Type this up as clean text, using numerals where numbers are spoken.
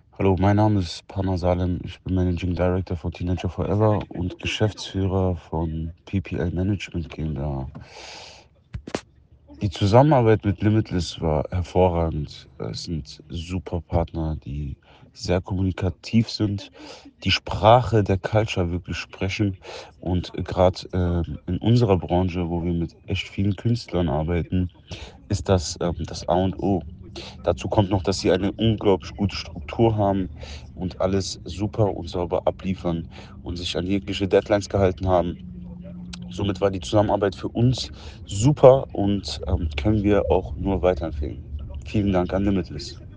Hallo, mein Name ist Pana Salem. Ich bin Managing Director von Teenager Forever und Geschäftsführer von PPL Management GmbH. Die Zusammenarbeit mit Limitless war hervorragend. Es sind super Partner, die sehr kommunikativ sind, die Sprache der Culture wirklich sprechen und gerade in unserer Branche, wo wir mit echt vielen Künstlern arbeiten, ist das A und O. Dazu kommt noch, dass sie eine unglaublich gute Struktur haben und alles super und sauber abliefern und sich an jegliche Deadlines gehalten haben. Somit war die Zusammenarbeit für uns super und können wir auch nur weiterempfehlen. Vielen Dank an Limitless.